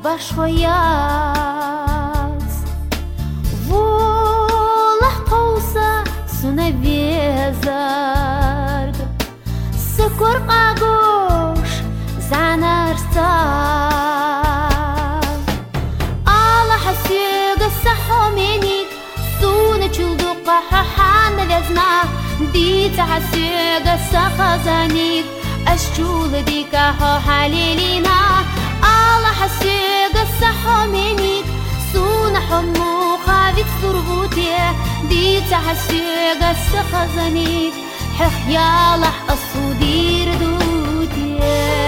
بشويات والله قوسة سنبيزرد سكر قاقوش زعنرستان الله حسيق الصحو منيك سونة جلدوقة ححان ذزنا ديت حسيق الصخزانيك أشجول ديكا هو حليلينا الله حسيق الصحو منيك سونة حمو خاذك ثربوتي ديت حسيق الصخزانيك حخ يالح الصدير دوتي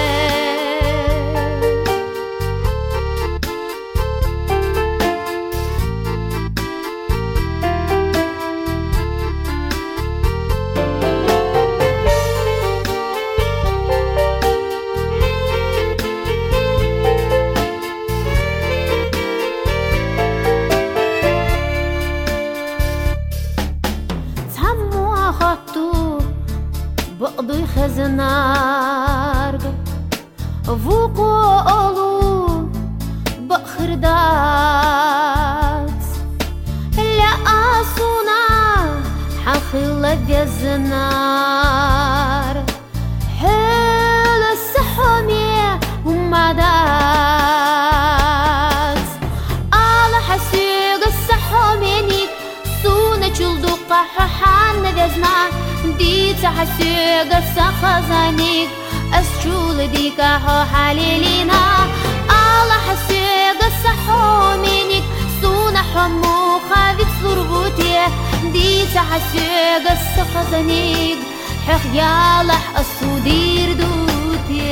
بقضي خزنار فوقو بأخر دات لا أصونا حخل الزنار حل السحمي ومدات على حسيق السحمينيك سونة جلدوقة ححان ذزنا ديت حسيق السخزانيك أسجول ديكا هو حليلينا الله حسيق السحومينيك سونا حمو خاذك ثربوتي ديت حسيق السخزانيك حخ يالح الصدير دوتي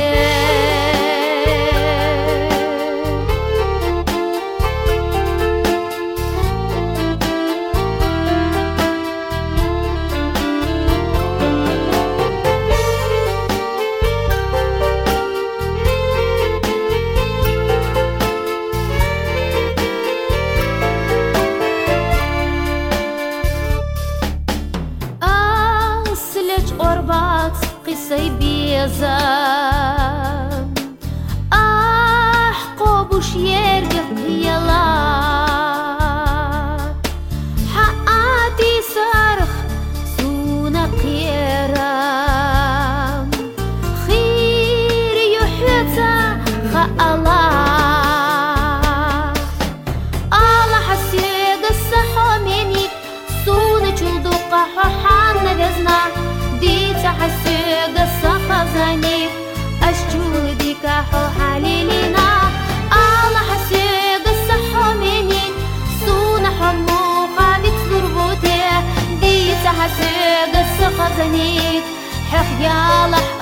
قصي بيزام قوبوش يرقق يلا حقاتي صرخ سونا قيرام خير يحيطا الله حسيق الصحو منيك سونا جلدوقة ححان ذزنا ديت حسيق الصخزانيك أشجول ديكا هو حليلينا الله حسيق الصحو منيك سونا حمو خاذك ثربوتي ديت حسيق الصخزانيك حخ يالح